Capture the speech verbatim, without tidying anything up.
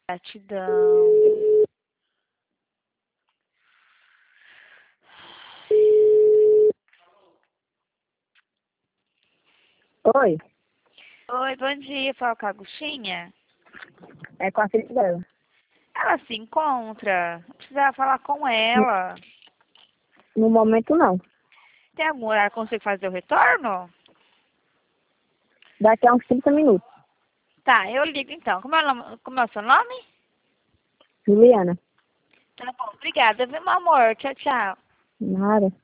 Gratidão. Oi, Oi, bom dia. Fala com a Agostinha. é com a filha dela. Ela se encontra. Eu precisava falar com ela. No momento, não. Tem algum horário que consigo fazer o retorno? Daqui a uns trinta minutos. Tá, eu ligo então. Como é o, nome, como é o seu nome? Juliana, Tá bom, obrigada, viu, meu amor? Tchau, tchau. nada.